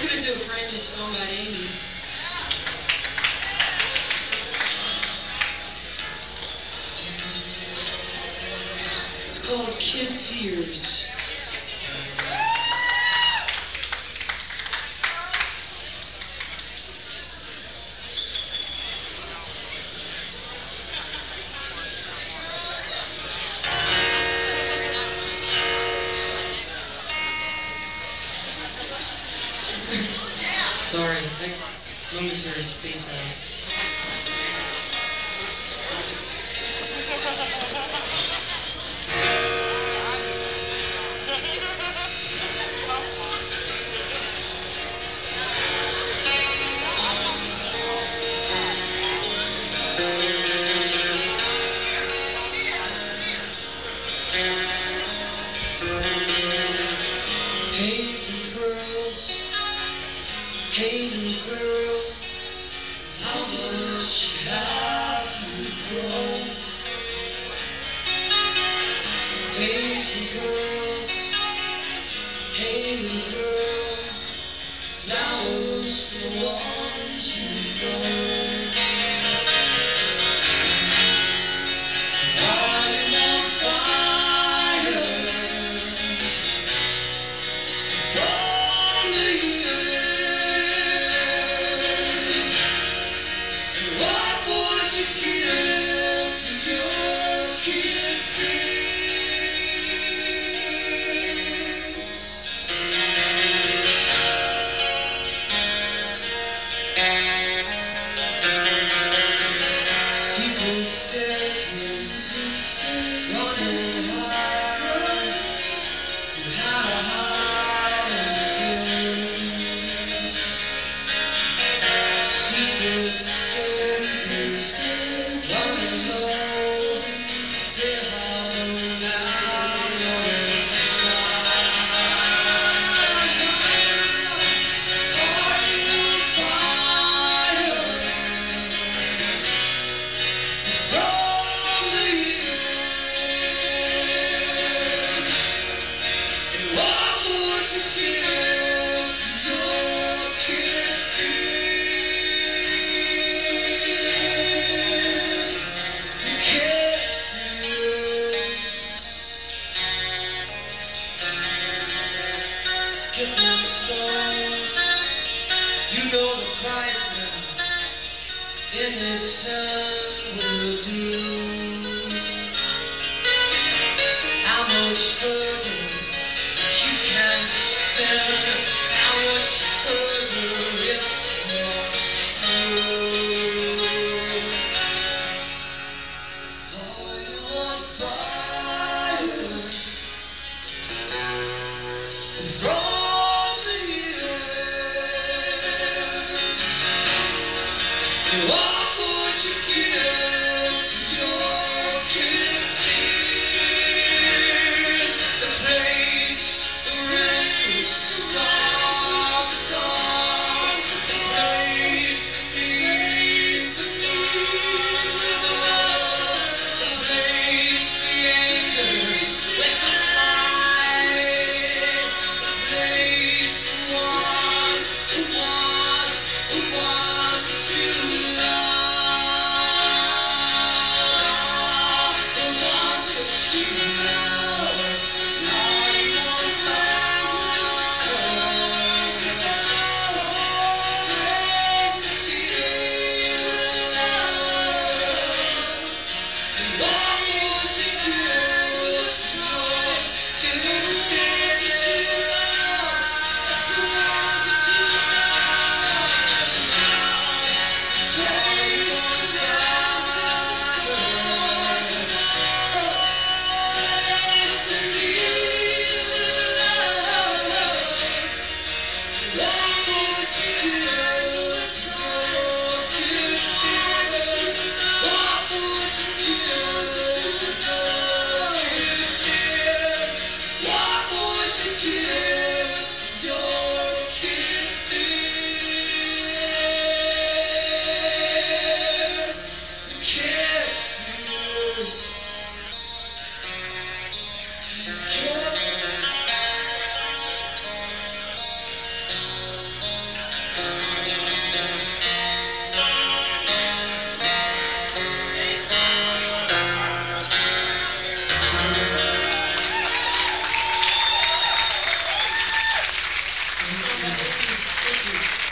gonna do a brand new song by Amy. It's called Kid Fears. Sorry, momentary space out. Hey, girls. Hey, little girl, how much have you grown? Hey, girls, hey, little girl, flowers for the ones you know. I'm on fire from the what would you give to your kid fears? Secret steps, running high, how to hide again. Secret steps, running low, they're hollowed out on the side. Are you on fire from the years? What would you give to your kid fears? Kid fears. Skipping stones, you know the price now. In this sun will do.